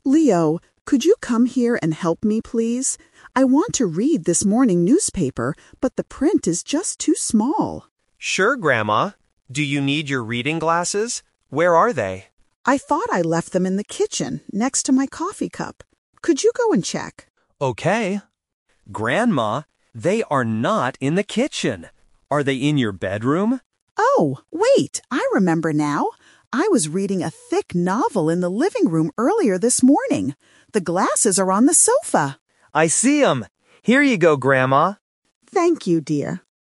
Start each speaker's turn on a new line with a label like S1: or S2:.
S1: Leo, could you come here and help me, please? I want to read this morning newspaper, but the print is just too small.
S2: Sure, Grandma. Do you need your reading glasses? Where are they?
S1: I thought I left them in the kitchen, next to my coffee cup. Could you go and check?
S3: Okay. Grandma, they are not in the kitchen. Are they in your bedroom?
S1: Oh, wait, I remember now. I was reading a thick novel in the living room earlier this morning. The glasses are on the sofa.
S2: I see 'em. Here you go, Grandma.
S1: Thank you, dear.